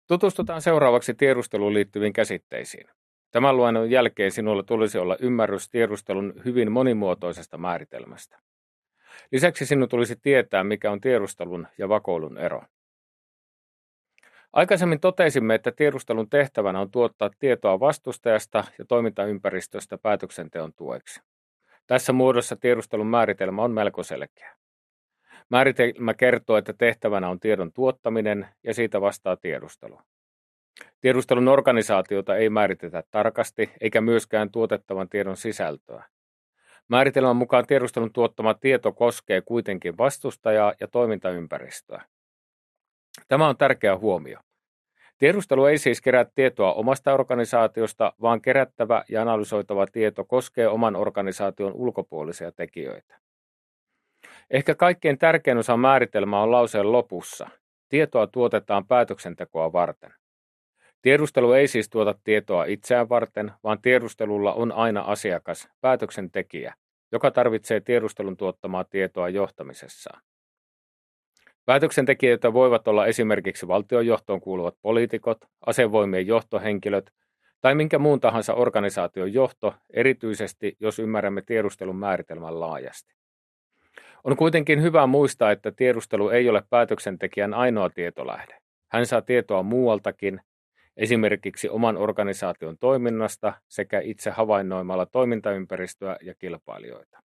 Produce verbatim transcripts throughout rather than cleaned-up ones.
Tutustutaan seuraavaksi tiedusteluun liittyviin käsitteisiin. Tämän luennon jälkeen sinulla tulisi olla ymmärrys tiedustelun hyvin monimuotoisesta määritelmästä. Lisäksi sinun tulisi tietää, mikä on tiedustelun ja vakoilun ero. Aikaisemmin totesimme, että tiedustelun tehtävänä on tuottaa tietoa vastustajasta ja toimintaympäristöstä päätöksenteon tueksi. Tässä muodossa tiedustelun määritelmä on melko selkeä. Määritelmä kertoo, että tehtävänä on tiedon tuottaminen ja siitä vastaa tiedustelu. Tiedustelun organisaatiota ei määritetä tarkasti eikä myöskään tuotettavan tiedon sisältöä. Määritelmän mukaan tiedustelun tuottama tieto koskee kuitenkin vastustajaa ja toimintaympäristöä. Tämä on tärkeä huomio. Tiedustelu ei siis kerää tietoa omasta organisaatiosta, vaan kerättävä ja analysoitava tieto koskee oman organisaation ulkopuolisia tekijöitä. Ehkä kaikkein tärkein osa määritelmää on lauseen lopussa. Tietoa tuotetaan päätöksentekoa varten. Tiedustelu ei siis tuota tietoa itseään varten, vaan tiedustelulla on aina asiakas, päätöksentekijä, joka tarvitsee tiedustelun tuottamaa tietoa johtamisessaan. Päätöksentekijöitä voivat olla esimerkiksi valtionjohtoon kuuluvat poliitikot, asevoimien johtohenkilöt tai minkä muun tahansa organisaation johto, erityisesti jos ymmärrämme tiedustelun määritelmän laajasti. On kuitenkin hyvä muistaa, että tiedustelu ei ole päätöksentekijän ainoa tietolähde. Hän saa tietoa muualtakin, esimerkiksi oman organisaation toiminnasta sekä itse havainnoimalla toimintaympäristöä ja kilpailijoita.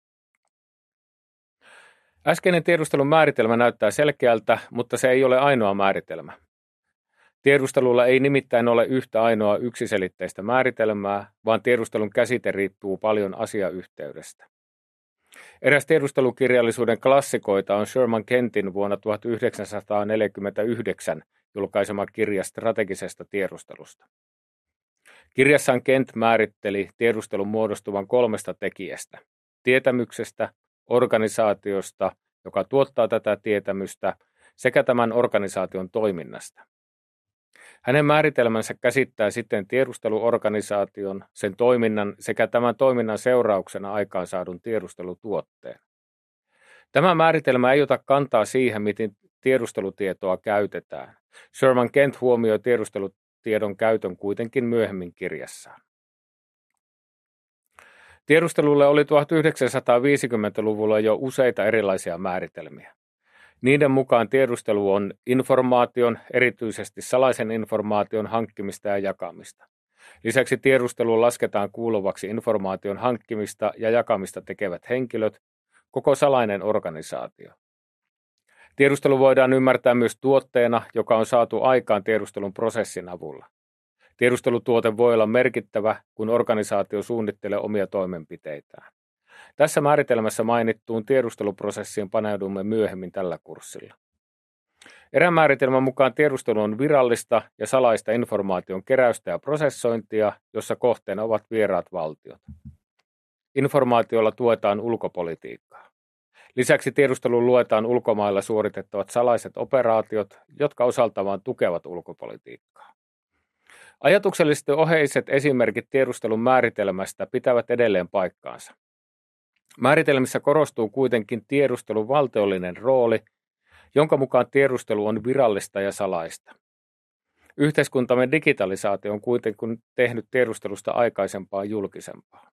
Äskeinen tiedustelun määritelmä näyttää selkeältä, mutta se ei ole ainoa määritelmä. Tiedustelulla ei nimittäin ole yhtä ainoa yksiselitteistä määritelmää, vaan tiedustelun käsite riippuu paljon asiayhteydestä. Eräs tiedustelukirjallisuuden klassikoita on Sherman Kentin vuonna tuhatyhdeksänsataaneljäkymmentäyhdeksän julkaisema kirja strategisesta tiedustelusta. Kirjassaan Kent määritteli tiedustelun muodostuvan kolmesta tekijästä: tietämyksestä, organisaatiosta, joka tuottaa tätä tietämystä, sekä tämän organisaation toiminnasta. Hänen määritelmänsä käsittää sitten tiedusteluorganisaation, sen toiminnan sekä tämän toiminnan seurauksena aikaansaadun tiedustelutuotteen. Tämä määritelmä ei ota kantaa siihen, miten tiedustelutietoa käytetään. Sherman Kent huomioi tiedustelutiedon käytön kuitenkin myöhemmin kirjassaan. Tiedustelulle oli tuhatyhdeksänsataaviisikymmentäluvulla jo useita erilaisia määritelmiä. Niiden mukaan tiedustelu on informaation, erityisesti salaisen informaation hankkimista ja jakamista. Lisäksi tiedusteluun lasketaan kuuluvaksi informaation hankkimista ja jakamista tekevät henkilöt, koko salainen organisaatio. Tiedustelu voidaan ymmärtää myös tuotteena, joka on saatu aikaan tiedustelun prosessin avulla. Tiedustelutuote voi olla merkittävä, kun organisaatio suunnittelee omia toimenpiteitään. Tässä määritelmässä mainittuun tiedusteluprosessiin paneudumme myöhemmin tällä kurssilla. Erään määritelmän mukaan tiedustelu on virallista ja salaista informaation keräystä ja prosessointia, jossa kohteena ovat vieraat valtiot. Informaatiolla tuetaan ulkopolitiikkaa. Lisäksi tiedusteluun luetaan ulkomailla suoritettavat salaiset operaatiot, jotka osaltaan tukevat ulkopolitiikkaa. Ajatuksellisesti oheiset esimerkit tiedustelun määritelmästä pitävät edelleen paikkaansa. Määritelmissä korostuu kuitenkin tiedustelun valtiollinen rooli, jonka mukaan tiedustelu on virallista ja salaista. Yhteiskuntamme digitalisaatio on kuitenkin tehnyt tiedustelusta aikaisempaa julkisempaa.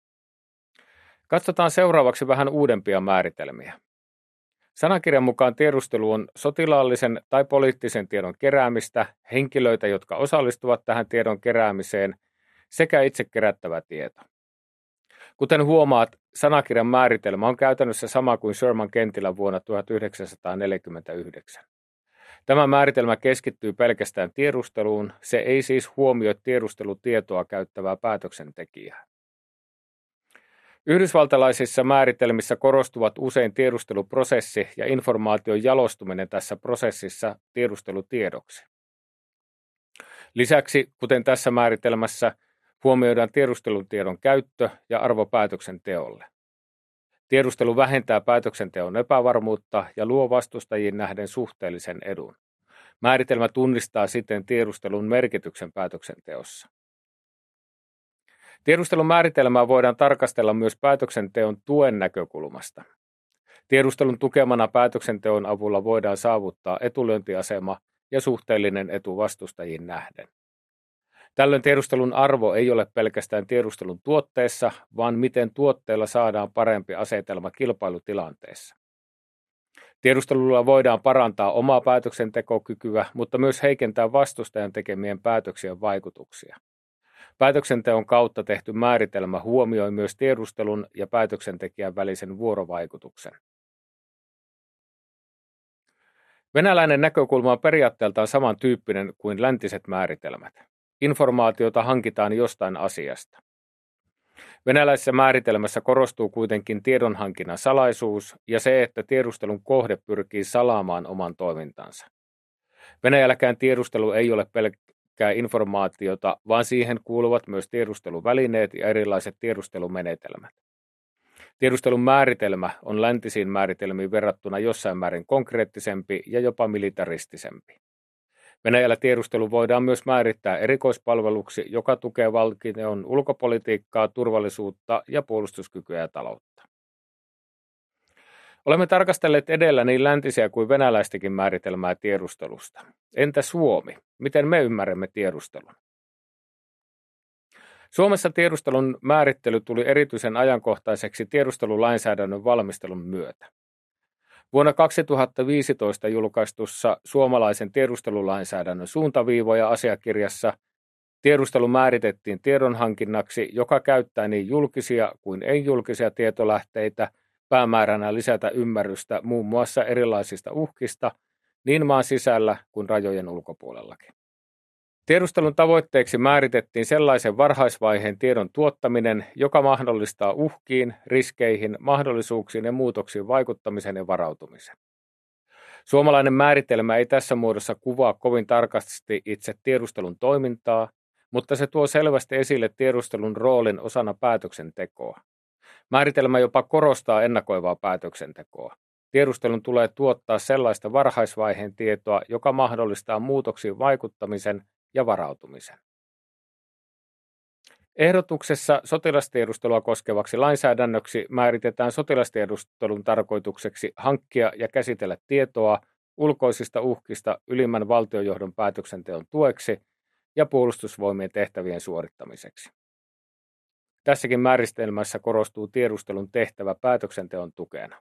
Katsotaan seuraavaksi vähän uudempia määritelmiä. Sanakirjan mukaan tiedustelu on sotilaallisen tai poliittisen tiedon keräämistä, henkilöitä, jotka osallistuvat tähän tiedon keräämiseen, sekä itse kerättävä tieto. Kuten huomaat, sanakirjan määritelmä on käytännössä sama kuin Sherman Kentillä vuonna tuhatyhdeksänsataaneljäkymmentäyhdeksän. Tämä määritelmä keskittyy pelkästään tiedusteluun, se ei siis huomioi tiedustelutietoa käyttävää päätöksentekijää. Yhdysvaltalaisissa määritelmissä korostuvat usein tiedusteluprosessi ja informaation jalostuminen tässä prosessissa tiedustelutiedoksi. Lisäksi, kuten tässä määritelmässä, huomioidaan tiedustelutiedon käyttö ja arvo päätöksenteolle. Tiedustelu vähentää päätöksenteon epävarmuutta ja luo vastustajiin nähden suhteellisen edun. Määritelmä tunnistaa siten tiedustelun merkityksen päätöksenteossa. Tiedustelun määritelmää voidaan tarkastella myös päätöksenteon tuen näkökulmasta. Tiedustelun tukemana päätöksenteon avulla voidaan saavuttaa etulyöntiasema ja suhteellinen etu vastustajiin nähden. Tällöin tiedustelun arvo ei ole pelkästään tiedustelun tuotteessa, vaan miten tuotteella saadaan parempi asetelma kilpailutilanteessa. Tiedustelulla voidaan parantaa omaa päätöksentekokykyä, mutta myös heikentää vastustajan tekemien päätöksien vaikutuksia. Päätöksenteon kautta tehty määritelmä huomioi myös tiedustelun ja päätöksentekijän välisen vuorovaikutuksen. Venäläinen näkökulma on periaatteeltaan samantyyppinen kuin läntiset määritelmät. Informaatiota hankitaan jostain asiasta. Venäläisessä määritelmässä korostuu kuitenkin tiedonhankinnan salaisuus ja se, että tiedustelun kohde pyrkii salaamaan oman toimintansa. Venäjälläkään tiedustelu ei ole pelkkää informaatiota, vaan siihen kuuluvat myös tiedusteluvälineet ja erilaiset tiedustelumenetelmät. Tiedustelun määritelmä on läntisiin määritelmiin verrattuna jossain määrin konkreettisempi ja jopa militaristisempi. Venäjällä tiedustelu voidaan myös määrittää erikoispalveluksi, joka tukee valtion ulkopolitiikkaa, turvallisuutta ja puolustuskykyä ja taloutta. Olemme tarkastelleet edellä niin läntisiä kuin venäläistäkin määritelmää tiedustelusta. Entä Suomi? Miten me ymmärrämme tiedustelun? Suomessa tiedustelun määrittely tuli erityisen ajankohtaiseksi tiedustelulainsäädännön valmistelun myötä. Vuonna kaksituhattaviisitoista julkaistussa suomalaisen tiedustelulainsäädännön suuntaviivoja asiakirjassa tiedustelu määritettiin tiedonhankinnaksi, joka käyttää niin julkisia kuin ei-julkisia tietolähteitä päämääränä lisätä ymmärrystä muun muassa erilaisista uhkista niin maan sisällä kuin rajojen ulkopuolellakin. Tiedustelun tavoitteeksi määritettiin sellaisen varhaisvaiheen tiedon tuottaminen, joka mahdollistaa uhkiin, riskeihin, mahdollisuuksiin ja muutoksiin vaikuttamisen ja varautumisen. Suomalainen määritelmä ei tässä muodossa kuvaa kovin tarkasti itse tiedustelun toimintaa, mutta se tuo selvästi esille tiedustelun roolin osana päätöksentekoa. Määritelmä jopa korostaa ennakoivaa päätöksentekoa. Tiedustelun tulee tuottaa sellaista varhaisvaiheen tietoa, joka mahdollistaa muutoksiin vaikuttamisen ja varautumisen. Ehdotuksessa sotilastiedustelua koskevaksi lainsäädännöksi määritetään sotilastiedustelun tarkoitukseksi hankkia ja käsitellä tietoa ulkoisista uhkista ylimmän valtiojohdon päätöksenteon tueksi ja puolustusvoimien tehtävien suorittamiseksi. Tässäkin määritelmässä korostuu tiedustelun tehtävä päätöksenteon tukena.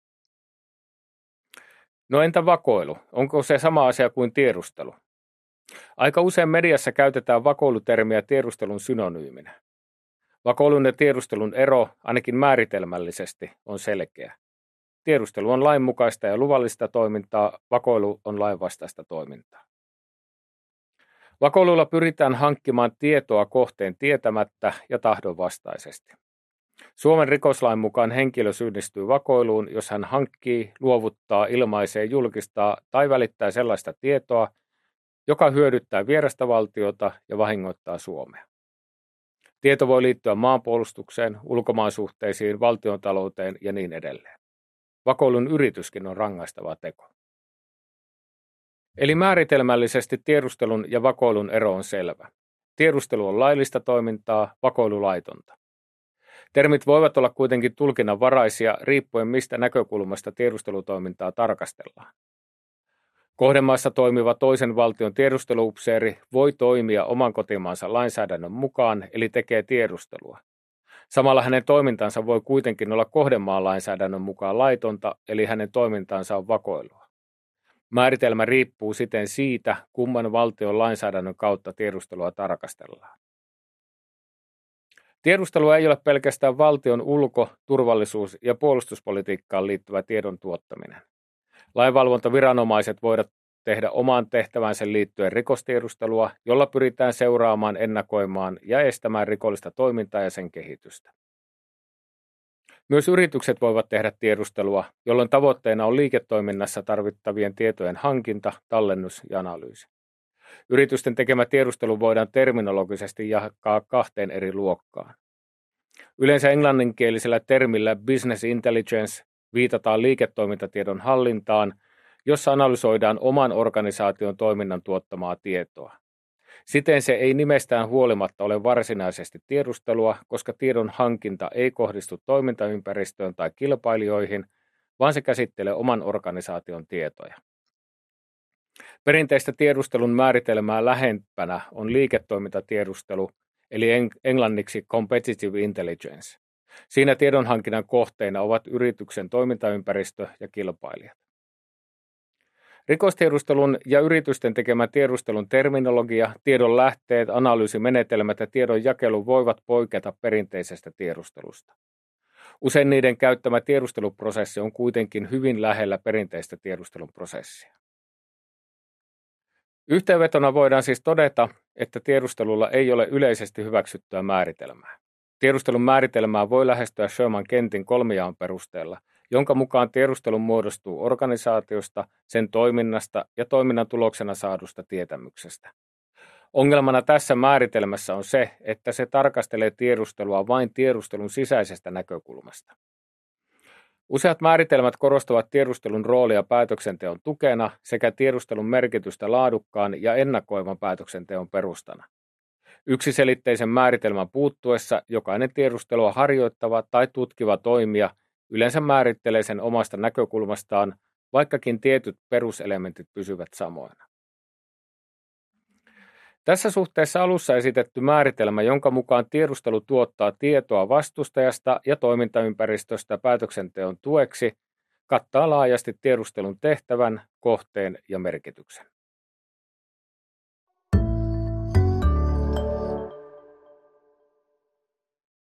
No entä vakoilu? Onko se sama asia kuin tiedustelu? Aika usein mediassa käytetään vakoilutermiä tiedustelun synonyyminä. Vakoilun ja tiedustelun ero, ainakin määritelmällisesti, on selkeä. Tiedustelu on lainmukaista ja luvallista toimintaa, vakoilu on lainvastaista toimintaa. Vakoilulla pyritään hankkimaan tietoa kohteen tietämättä ja tahdonvastaisesti. Suomen rikoslain mukaan henkilö syyllistyy vakoiluun, jos hän hankkii, luovuttaa, ilmaisee, julkistaa tai välittää sellaista tietoa, joka hyödyttää vierasta valtiota ja vahingoittaa Suomea. Tieto voi liittyä maanpuolustukseen, ulkomaansuhteisiin, valtiontalouteen ja niin edelleen. Vakoilun yrityskin on rangaistava teko. Eli määritelmällisesti tiedustelun ja vakoilun ero on selvä. Tiedustelu on laillista toimintaa, vakoilu laitonta. Termit voivat olla kuitenkin tulkinnanvaraisia riippuen mistä näkökulmasta tiedustelutoimintaa tarkastellaan. Kohdemaassa toimiva toisen valtion tiedusteluupseeri voi toimia oman kotimaansa lainsäädännön mukaan, eli tekee tiedustelua. Samalla hänen toimintansa voi kuitenkin olla kohdemaan lainsäädännön mukaan laitonta, eli hänen toimintansa on vakoilua. Määritelmä riippuu siten siitä, kumman valtion lainsäädännön kautta tiedustelua tarkastellaan. Tiedustelu ei ole pelkästään valtion ulko-, turvallisuus- ja puolustuspolitiikkaan liittyvä tiedon tuottaminen. Lainvalvontaviranomaiset voivat tehdä omaan tehtävänsä liittyen rikostiedustelua, jolla pyritään seuraamaan, ennakoimaan ja estämään rikollista toimintaa ja sen kehitystä. Myös yritykset voivat tehdä tiedustelua, jolloin tavoitteena on liiketoiminnassa tarvittavien tietojen hankinta, tallennus ja analyysi. Yritysten tekemä tiedustelu voidaan terminologisesti jakaa kahteen eri luokkaan. Yleensä englanninkielisellä termillä business intelligence viitataan liiketoimintatiedon hallintaan, jossa analysoidaan oman organisaation toiminnan tuottamaa tietoa. Siten se ei nimestään huolimatta ole varsinaisesti tiedustelua, koska tiedon hankinta ei kohdistu toimintaympäristöön tai kilpailijoihin, vaan se käsittelee oman organisaation tietoja. Perinteistä tiedustelun määritelmää lähempänä on liiketoimintatiedustelu, eli englanniksi competitive intelligence. Siinä tiedonhankinnan kohteina ovat yrityksen toimintaympäristö ja kilpailijat. Rikostiedustelun ja yritysten tekemän tiedustelun terminologia, tiedon lähteet, analyysimenetelmät ja tiedon jakelu voivat poiketa perinteisestä tiedustelusta. Usein niiden käyttämä tiedusteluprosessi on kuitenkin hyvin lähellä perinteistä tiedustelun prosessia. Yhteenvetona voidaan siis todeta, että tiedustelulla ei ole yleisesti hyväksyttyä määritelmää. Tiedustelun määritelmää voi lähestyä Sherman-Kentin kolmijaon perusteella, jonka mukaan tiedustelu muodostuu organisaatiosta, sen toiminnasta ja toiminnan tuloksena saadusta tietämyksestä. Ongelmana tässä määritelmässä on se, että se tarkastelee tiedustelua vain tiedustelun sisäisestä näkökulmasta. Useat määritelmät korostavat tiedustelun roolia päätöksenteon tukena sekä tiedustelun merkitystä laadukkaan ja ennakoivan päätöksenteon perustana. Yksiselitteisen määritelmän puuttuessa jokainen tiedustelua harjoittava tai tutkiva toimija yleensä määrittelee sen omasta näkökulmastaan, vaikkakin tietyt peruselementit pysyvät samoina. Tässä suhteessa alussa esitetty määritelmä, jonka mukaan tiedustelu tuottaa tietoa vastustajasta ja toimintaympäristöstä päätöksenteon tueksi, kattaa laajasti tiedustelun tehtävän, kohteen ja merkityksen.